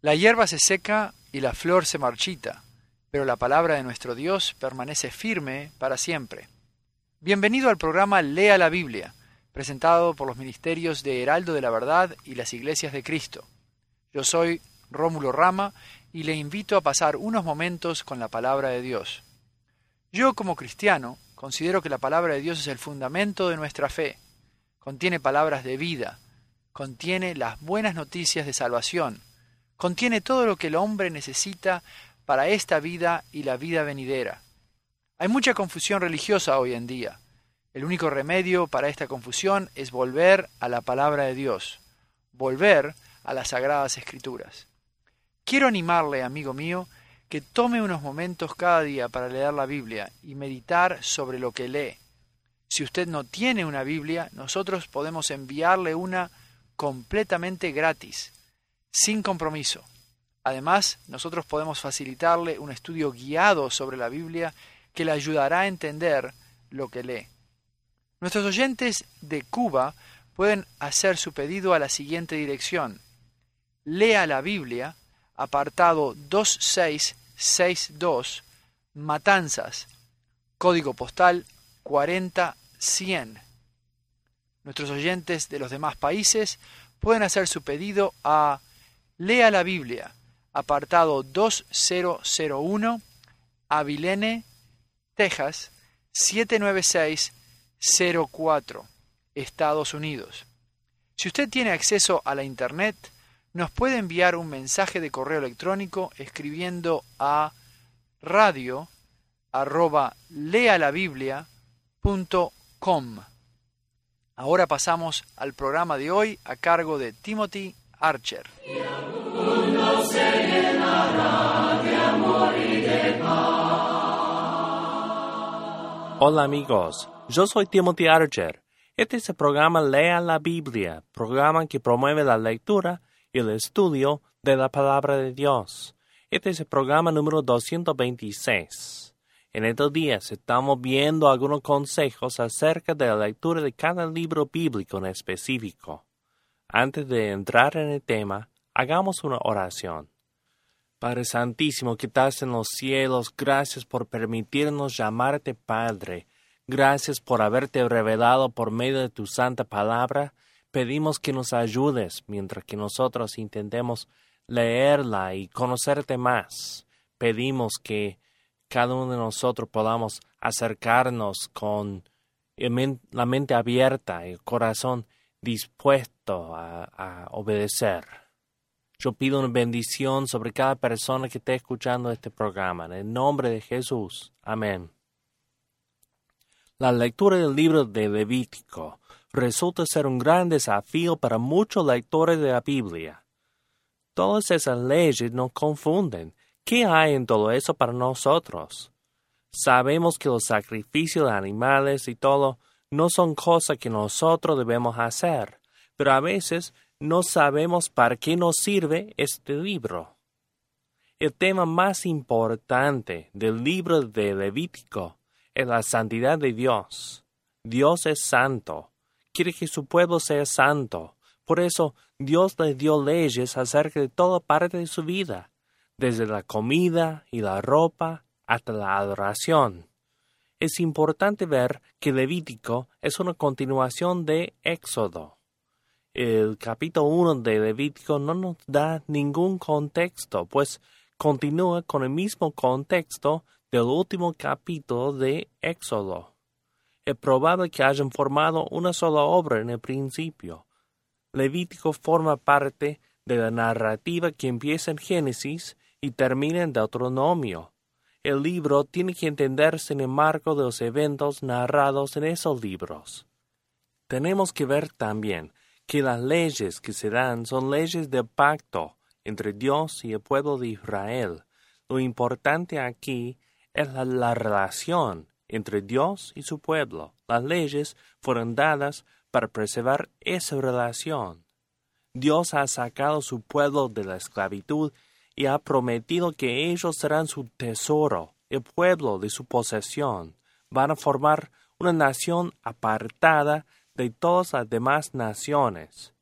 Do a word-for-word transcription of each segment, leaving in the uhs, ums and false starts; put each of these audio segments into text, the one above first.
La hierba se seca y la flor se marchita, pero la palabra de nuestro Dios permanece firme para siempre. Bienvenido al programa Lea la Biblia, presentado por los ministerios de Heraldo de la Verdad y las Iglesias de Cristo. Yo soy Rómulo Rama y le invito a pasar unos momentos con la palabra de Dios. Yo, como cristiano, considero que la palabra de Dios es el fundamento de nuestra fe. Contiene palabras de vida, contiene las buenas noticias de salvación, contiene todo lo que el hombre necesita para esta vida y la vida venidera. Hay mucha confusión religiosa hoy en día. El único remedio para esta confusión es volver a la palabra de Dios, volver a las Sagradas Escrituras. Quiero animarle, amigo mío, que tome unos momentos cada día para leer la Biblia y meditar sobre lo que lee. Si usted no tiene una Biblia, nosotros podemos enviarle una completamente gratis, sin compromiso. Además, nosotros podemos facilitarle un estudio guiado sobre la Biblia que le ayudará a entender lo que lee. Nuestros oyentes de Cuba pueden hacer su pedido a la siguiente dirección. Lea la Biblia, apartado dos seis seis dos, Matanzas, código postal cuarenta cien. Nuestros oyentes de los demás países pueden hacer su pedido a Lea la Biblia, apartado dos cero cero uno, Abilene, Texas, siete nueve seis cero cuatro, Estados Unidos. Si usted tiene acceso a la Internet, nos puede enviar un mensaje de correo electrónico escribiendo a radio arroba lealabiblia punto com. Ahora pasamos al programa de hoy a cargo de Timothy Archer. Hola amigos, yo soy Timothy Archer. Este es el programa Lea la Biblia, programa que promueve la lectura y el estudio de la palabra de Dios. Este es el programa número doscientos veintiséis. En estos días estamos viendo algunos consejos acerca de la lectura de cada libro bíblico en específico. Antes de entrar en el tema, hagamos una oración. Padre Santísimo que estás en los cielos, gracias por permitirnos llamarte Padre. Gracias por haberte revelado por medio de tu santa palabra. Pedimos que nos ayudes mientras que nosotros intentemos leerla y conocerte más. Pedimos que cada uno de nosotros podamos acercarnos con la mente abierta y el corazón dispuesto a, a obedecer. Yo pido una bendición sobre cada persona que esté escuchando este programa. En el nombre de Jesús. Amén. La lectura del libro de Levítico resulta ser un gran desafío para muchos lectores de la Biblia. Todas esas leyes nos confunden. ¿Qué hay en todo eso para nosotros? Sabemos que los sacrificios de animales y todo no son cosas que nosotros debemos hacer, pero a veces no sabemos para qué nos sirve este libro. El tema más importante del libro de Levítico es la santidad de Dios. Dios es santo. Quiere que su pueblo sea santo. Por eso Dios les dio leyes acerca de toda parte de su vida, desde la comida y la ropa hasta la adoración. Es importante ver que Levítico es una continuación de Éxodo. El capítulo uno de Levítico no nos da ningún contexto, pues continúa con el mismo contexto del último capítulo de Éxodo. Es probable que hayan formado una sola obra en el principio. Levítico forma parte de la narrativa que empieza en Génesis y termina en Deuteronomio. El libro tiene que entenderse en el marco de los eventos narrados en esos libros. Tenemos que ver también que las leyes que se dan son leyes de pacto entre Dios y el pueblo de Israel. Lo importante aquí es la, la relación entre Dios y su pueblo. Las leyes fueron dadas para preservar esa relación. Dios ha sacado a su pueblo de la esclavitud y ha prometido que ellos serán su tesoro, el pueblo de su posesión. Van a formar una nación apartada de todas las demás naciones.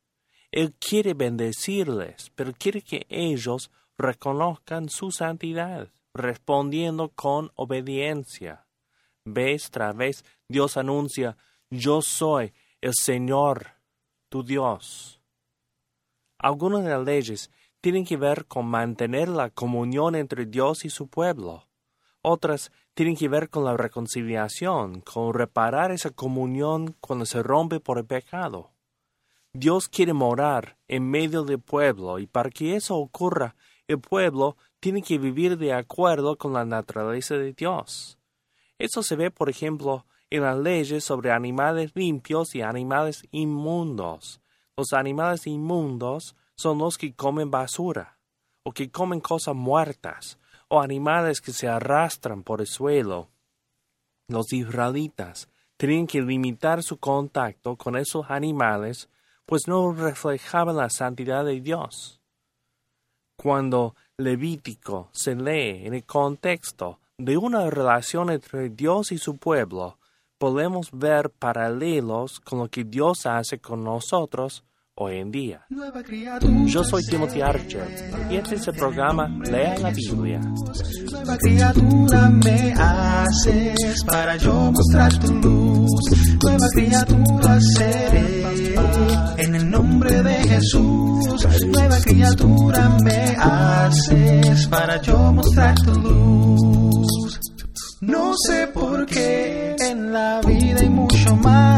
Él quiere bendecirles, pero quiere que ellos reconozcan su santidad, respondiendo con obediencia. Vez tras vez, Dios anuncia, yo soy el Señor, tu Dios. Algunas de las leyes tienen que ver con mantener la comunión entre Dios y su pueblo. Otras tienen que ver con la reconciliación, con reparar esa comunión cuando se rompe por el pecado. Dios quiere morar en medio del pueblo y para que eso ocurra, el pueblo tiene que vivir de acuerdo con la naturaleza de Dios. Eso se ve, por ejemplo, en las leyes sobre animales limpios y animales inmundos. Los animales inmundos son los que comen basura, o que comen cosas muertas, o animales que se arrastran por el suelo. Los israelitas tenían que limitar su contacto con esos animales, pues no reflejaban la santidad de Dios. Cuando Levítico se lee en el contexto de una relación entre Dios y su pueblo, podemos ver paralelos con lo que Dios hace con nosotros hoy en día. Yo soy Timothy Archer y este es el programa Lea la Biblia. Nueva criatura me haces para yo mostrar tu luz. Nueva criatura seré en el nombre de Jesús. Nueva criatura me haces para yo mostrar tu luz. No sé por qué en la vida hay mucho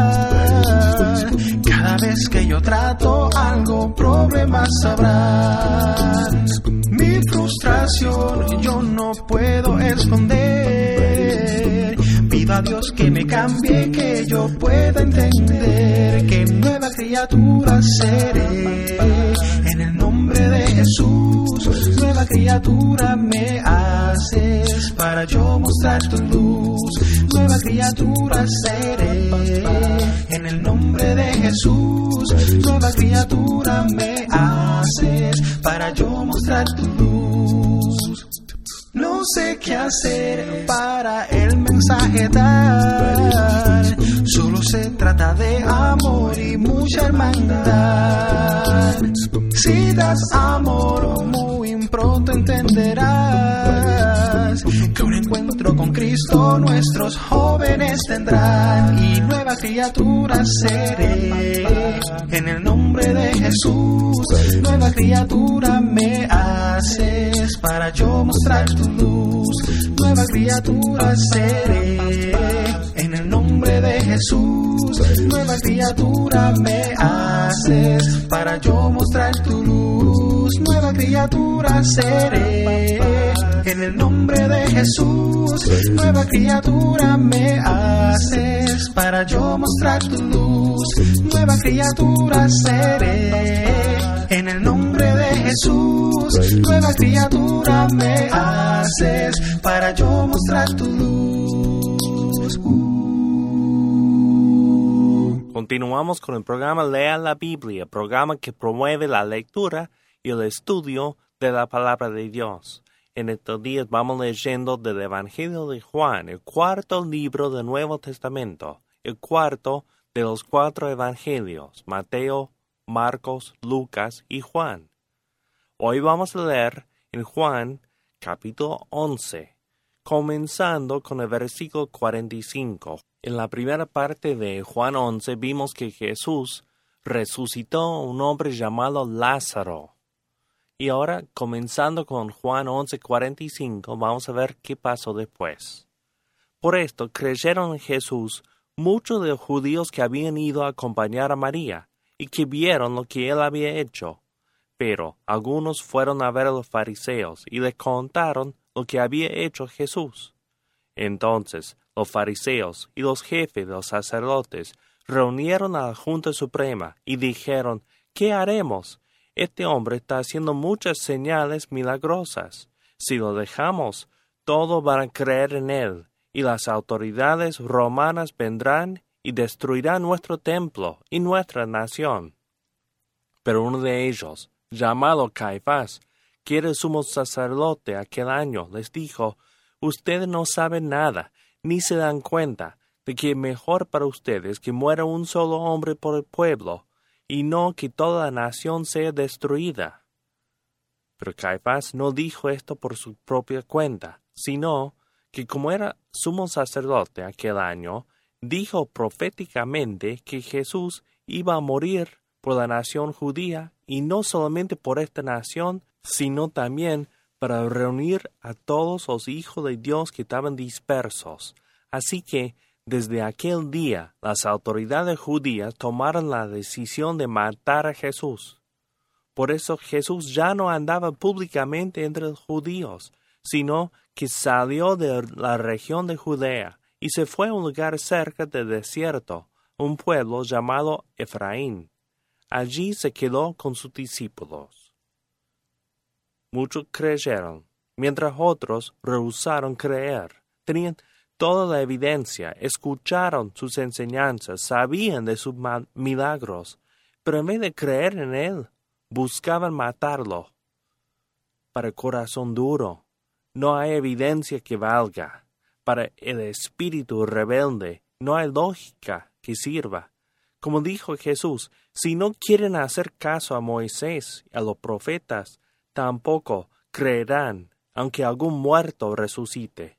mal. Cada vez que yo trato algo, problemas habrán. Mi frustración yo no puedo esconder. Pido a Dios que me cambie, que yo pueda entender que nueva criatura seré. En el nombre de Jesús, nueva criatura me haces para yo mostrar tu luz. Nueva criatura seré. En el nombre de Jesús, nueva criatura me haces para yo mostrar tu luz. No sé qué hacer para el mensaje dar. Solo se trata de amor y mucha hermandad. Si das amor, muy pronto entenderás que un encuentro con Cristo nuestros jóvenes tendrán. Y nueva criatura seré. En el nombre de Jesús, nueva criatura me haces para yo mostrar tu luz. Nueva criatura seré. En el nombre de Jesús, nueva criatura me haces para yo mostrar tu luz. Nueva criatura seré. En el nombre de Jesús, nueva criatura me haces para yo mostrar tu luz. Nueva criatura seré. En el nombre de Jesús, nueva criatura me haces para yo mostrar tu luz. Continuamos con el programa Lea la Biblia, programa que promueve la lectura y el estudio de la palabra de Dios. En estos días vamos leyendo del Evangelio de Juan, el cuarto libro del Nuevo Testamento, el cuarto de los cuatro evangelios, Mateo, Marcos, Lucas y Juan. Hoy vamos a leer en Juan capítulo once, comenzando con el versículo cuarenta y cinco. En la primera parte de Juan once vimos que Jesús resucitó a un hombre llamado Lázaro. Y ahora, comenzando con Juan once, cuarenta y cinco, vamos a ver qué pasó después. Por esto creyeron en Jesús muchos de los judíos que habían ido a acompañar a María y que vieron lo que él había hecho. Pero algunos fueron a ver a los fariseos y les contaron lo que había hecho Jesús. Entonces los fariseos y los jefes de los sacerdotes reunieron a la Junta Suprema y dijeron, ¿qué haremos? Este hombre está haciendo muchas señales milagrosas. Si lo dejamos, todos van a creer en él, y las autoridades romanas vendrán y destruirán nuestro templo y nuestra nación. Pero uno de ellos, llamado Caifás, que era el sumo sacerdote aquel año, les dijo, ustedes no saben nada, ni se dan cuenta de que es mejor para ustedes que muera un solo hombre por el pueblo, y no que toda la nación sea destruida. Pero Caifás no dijo esto por su propia cuenta, sino que como era sumo sacerdote aquel año, dijo proféticamente que Jesús iba a morir por la nación judía, y no solamente por esta nación, sino también para reunir a todos los hijos de Dios que estaban dispersos. Así que, desde aquel día, las autoridades judías tomaron la decisión de matar a Jesús. Por eso Jesús ya no andaba públicamente entre los judíos, sino que salió de la región de Judea y se fue a un lugar cerca del desierto, un pueblo llamado Efraín. Allí se quedó con sus discípulos. Muchos creyeron, mientras otros rehusaron creer. Tenían toda la evidencia, escucharon sus enseñanzas, sabían de sus milagros, pero en vez de creer en él, buscaban matarlo. Para el corazón duro, no hay evidencia que valga. Para el espíritu rebelde, no hay lógica que sirva. Como dijo Jesús, si no quieren hacer caso a Moisés y a los profetas, tampoco creerán, aunque algún muerto resucite.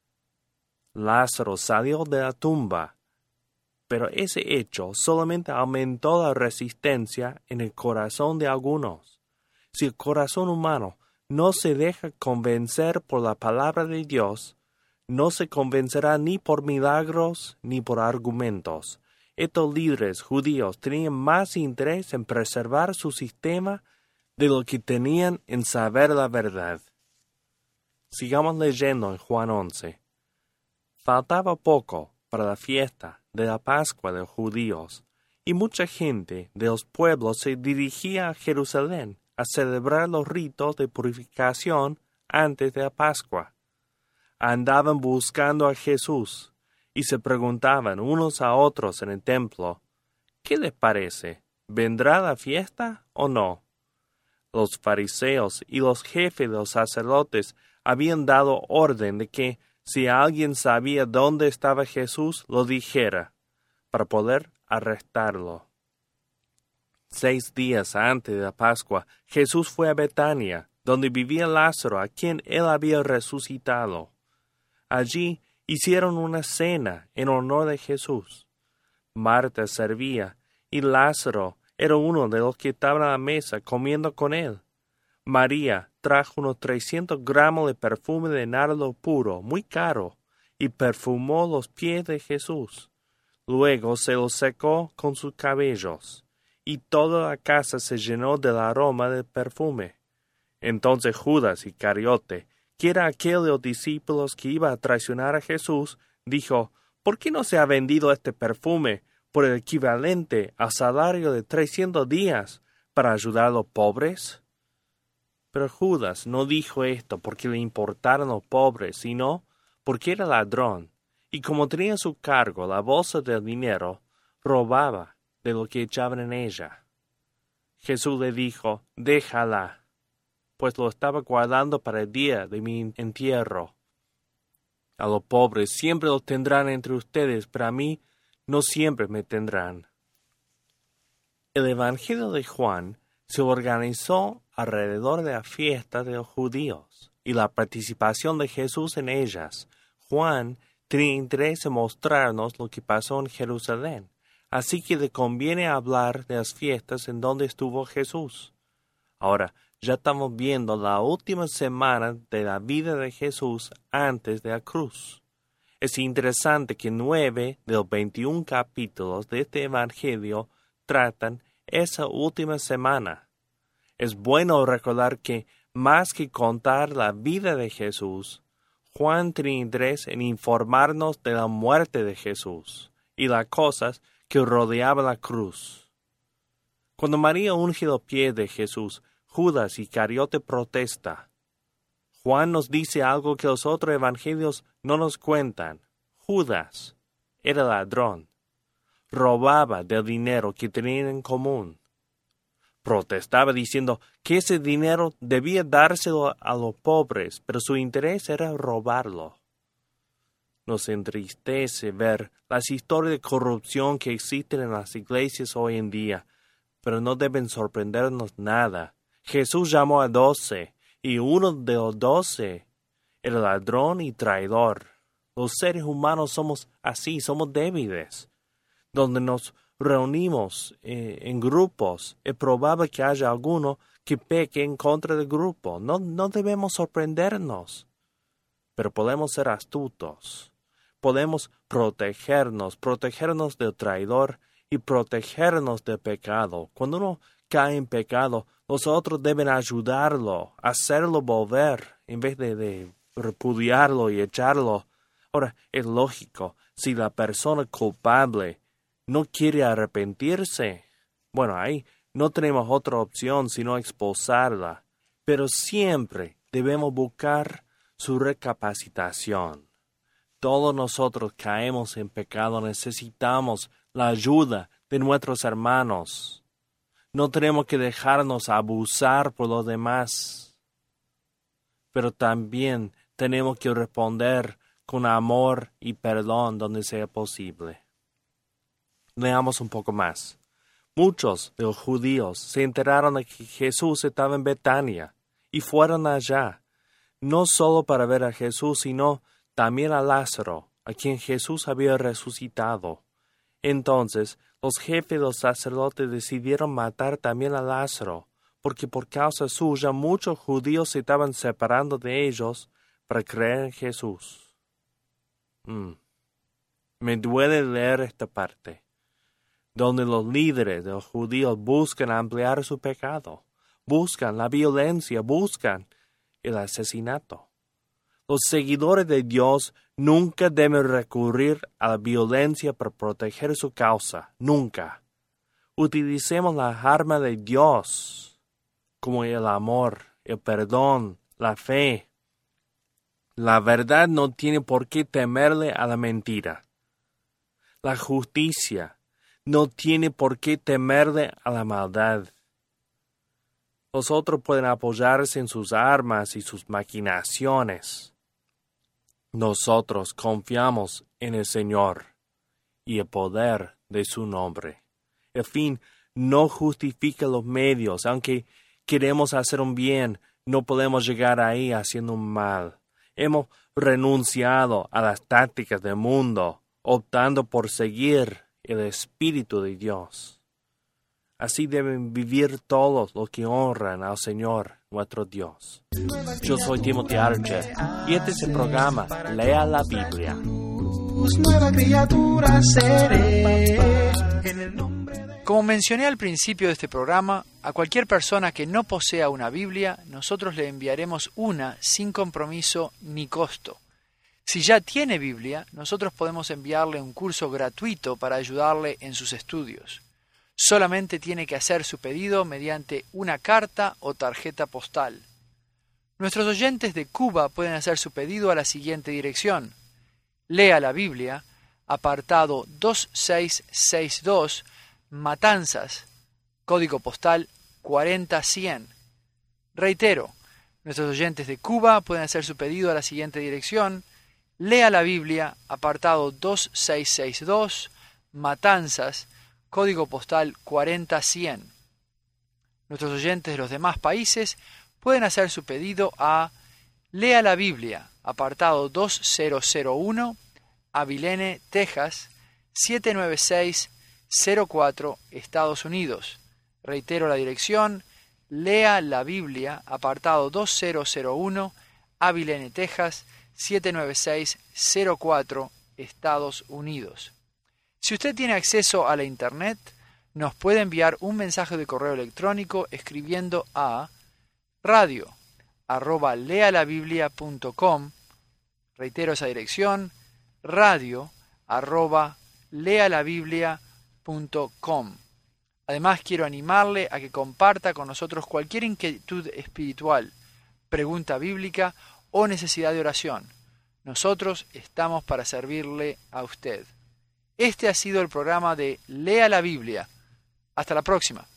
Lázaro salió de la tumba, pero ese hecho solamente aumentó la resistencia en el corazón de algunos. Si el corazón humano no se deja convencer por la palabra de Dios, no se convencerá ni por milagros ni por argumentos. Estos líderes judíos tenían más interés en preservar su sistema de lo que tenían en saber la verdad. Sigamos leyendo en Juan once. Faltaba poco para la fiesta de la Pascua de los judíos, y mucha gente de los pueblos se dirigía a Jerusalén a celebrar los ritos de purificación antes de la Pascua. Andaban buscando a Jesús y se preguntaban unos a otros en el templo, ¿qué les parece? ¿Vendrá la fiesta o no? Los fariseos y los jefes de los sacerdotes habían dado orden de que si alguien sabía dónde estaba Jesús, lo dijera, para poder arrestarlo. Seis días antes de la Pascua, Jesús fue a Betania, donde vivía Lázaro, a quien él había resucitado. Allí hicieron una cena en honor de Jesús. Marta servía, y Lázaro era uno de los que estaban a la mesa comiendo con él. María trajo unos trescientos gramos de perfume de nardo puro, muy caro, y perfumó los pies de Jesús. Luego se los secó con sus cabellos, y toda la casa se llenó del aroma del perfume. Entonces Judas Iscariote, que era aquel de los discípulos que iba a traicionar a Jesús, dijo, ¿por qué no se ha vendido este perfume por el equivalente al salario de trescientos días para ayudar a los pobres? Pero Judas no dijo esto porque le importaran los pobres, sino porque era ladrón, y como tenía a su cargo la bolsa del dinero, robaba de lo que echaban en ella. Jesús le dijo, déjala, pues lo estaba guardando para el día de mi entierro. A los pobres siempre los tendrán entre ustedes, pero a mí no siempre me tendrán. El Evangelio de Juan se organizó alrededor de la fiesta de los judíos y la participación de Jesús en ellas. Juan tenía interés en mostrarnos lo que pasó en Jerusalén, así que le conviene hablar de las fiestas en donde estuvo Jesús. Ahora, ya estamos viendo la última semana de la vida de Jesús antes de la cruz. Es interesante que nueve de los veintiún capítulos de este Evangelio tratan esa última semana. Es bueno recordar que, más que contar la vida de Jesús, Juan tiene interés en informarnos de la muerte de Jesús y las cosas que rodeaban la cruz. Cuando María unge los pies de Jesús, Judas Iscariote protesta. Juan nos dice algo que los otros evangelios no nos cuentan. Judas era ladrón. Robaba del dinero que tenían en común. Protestaba diciendo que ese dinero debía dárselo a los pobres, pero su interés era robarlo. Nos entristece ver las historias de corrupción que existen en las iglesias hoy en día, pero no deben sorprendernos nada. Jesús llamó a doce, y uno de los doce era ladrón y traidor. Los seres humanos somos así, somos débiles. Donde nos reunimos eh, en grupos, es probable que haya alguno que peque en contra del grupo. No, no debemos sorprendernos, pero podemos ser astutos. Podemos protegernos, protegernos del traidor y protegernos del pecado. Cuando uno cae en pecado, los otros deben ayudarlo, hacerlo volver, en vez de, de repudiarlo y echarlo. Ahora, es lógico, si la persona culpable no quiere arrepentirse, bueno, ahí no tenemos otra opción sino expulsarla. Pero siempre debemos buscar su recapacitación. Todos nosotros caemos en pecado, necesitamos la ayuda de nuestros hermanos. No tenemos que dejarnos abusar por los demás. Pero también tenemos que responder con amor y perdón donde sea posible. Leamos un poco más. Muchos de los judíos se enteraron de que Jesús estaba en Betania y fueron allá, no solo para ver a Jesús, sino también a Lázaro, a quien Jesús había resucitado. Entonces, los jefes de los sacerdotes decidieron matar también a Lázaro, porque por causa suya muchos judíos se estaban separando de ellos para creer en Jesús. Mm. Me duele leer esta parte, donde los líderes de los judíos buscan ampliar su pecado, buscan la violencia, buscan el asesinato. Los seguidores de Dios nunca deben recurrir a la violencia para proteger su causa, nunca. Utilicemos la arma de Dios, como el amor, el perdón, la fe. La verdad no tiene por qué temerle a la mentira. La justicia no tiene por qué temerle a la maldad. Los otros pueden apoyarse en sus armas y sus maquinaciones. Nosotros confiamos en el Señor y el poder de su nombre. El fin no justifica los medios. Aunque queremos hacer un bien, no podemos llegar ahí haciendo un mal. Hemos renunciado a las tácticas del mundo, optando por seguir el Espíritu de Dios. Así deben vivir todos los que honran al Señor, nuestro Dios. Yo soy Timothy Archer y este es el programa Lea la Biblia. Nueva criatura seré en el nombre de... Como mencioné al principio de este programa, a cualquier persona que no posea una Biblia, nosotros le enviaremos una sin compromiso ni costo. Si ya tiene Biblia, nosotros podemos enviarle un curso gratuito para ayudarle en sus estudios. Solamente tiene que hacer su pedido mediante una carta o tarjeta postal. Nuestros oyentes de Cuba pueden hacer su pedido a la siguiente dirección. Lea la Biblia, apartado dos seis seis dos, Matanzas, código postal cuarenta cien. Reitero, nuestros oyentes de Cuba pueden hacer su pedido a la siguiente dirección. Lea la Biblia, apartado dos seis seis dos, Matanzas, código postal cuarenta cien. Nuestros oyentes de los demás países pueden hacer su pedido a Lea la Biblia, apartado dos mil uno, Abilene, Texas, siete nueve seis cero cuatro, Estados Unidos. Reitero la dirección, Lea la Biblia, apartado dos mil uno, Abilene, Texas, siete nueve seis cero cuatro, Estados Unidos. Si usted tiene acceso a la Internet, nos puede enviar un mensaje de correo electrónico escribiendo a radio arroba lealabiblia punto com. Reitero esa dirección, radio arroba lealabiblia punto com. Además, quiero animarle a que comparta con nosotros cualquier inquietud espiritual, pregunta bíblica o necesidad de oración. Nosotros estamos para servirle a usted. Este ha sido el programa de Lea la Biblia. Hasta la próxima.